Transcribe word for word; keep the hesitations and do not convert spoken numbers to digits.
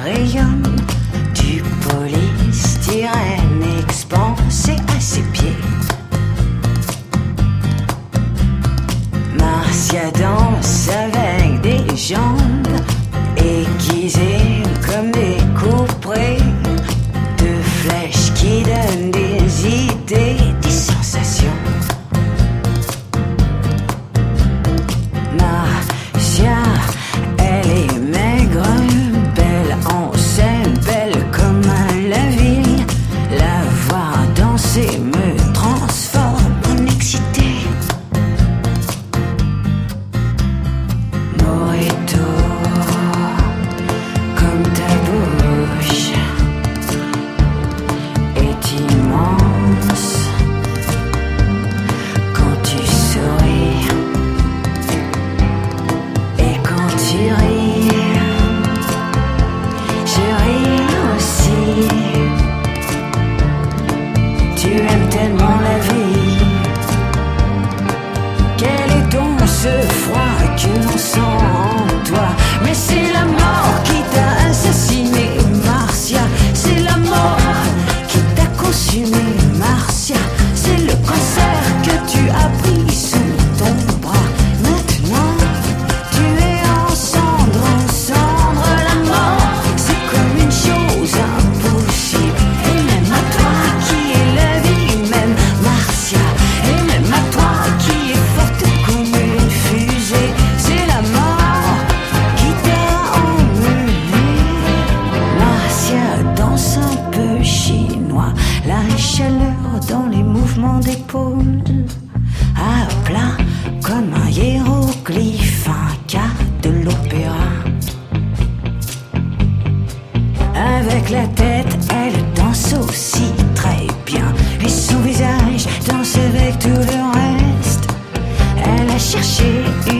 rayonne du polystyrène expansé à ses pieds. Marcia danse avec des jambes aiguisées comme des couperets de flèches qui donnent des idées, des sensations. Marcia, elle est maigre, belle en scène, belle comme la ville. La voir danser me transforme en excité. Mojito, comme ta bouche est immense quand tu souris et quand tu ris. Je ris aussi. Tu aimes tellement la vie. Quel est donc ce froid que l'on sent en toi? Mais c'est la mort qui t'a assassiné, Marcia. C'est la mort qui t'a consumé, Marcia. C'est le cancer que tu as pris sous ton bras. Maintenant, tu es en cendre, en cendre. La mort, c'est comme une chose impossible. Et même à toi qui est la vie même, Marcia. Et même à toi qui est forte comme une fusée. C'est la mort qui t'a emmené. Marcia danse un peu chinois, la chaleur dans les mouvements d'épaules, à plat comme un hiéroglyphe, un cas de l'opéra. Avec la tête, elle danse aussi très bien, et son visage danse avec tout le reste. Elle a cherché une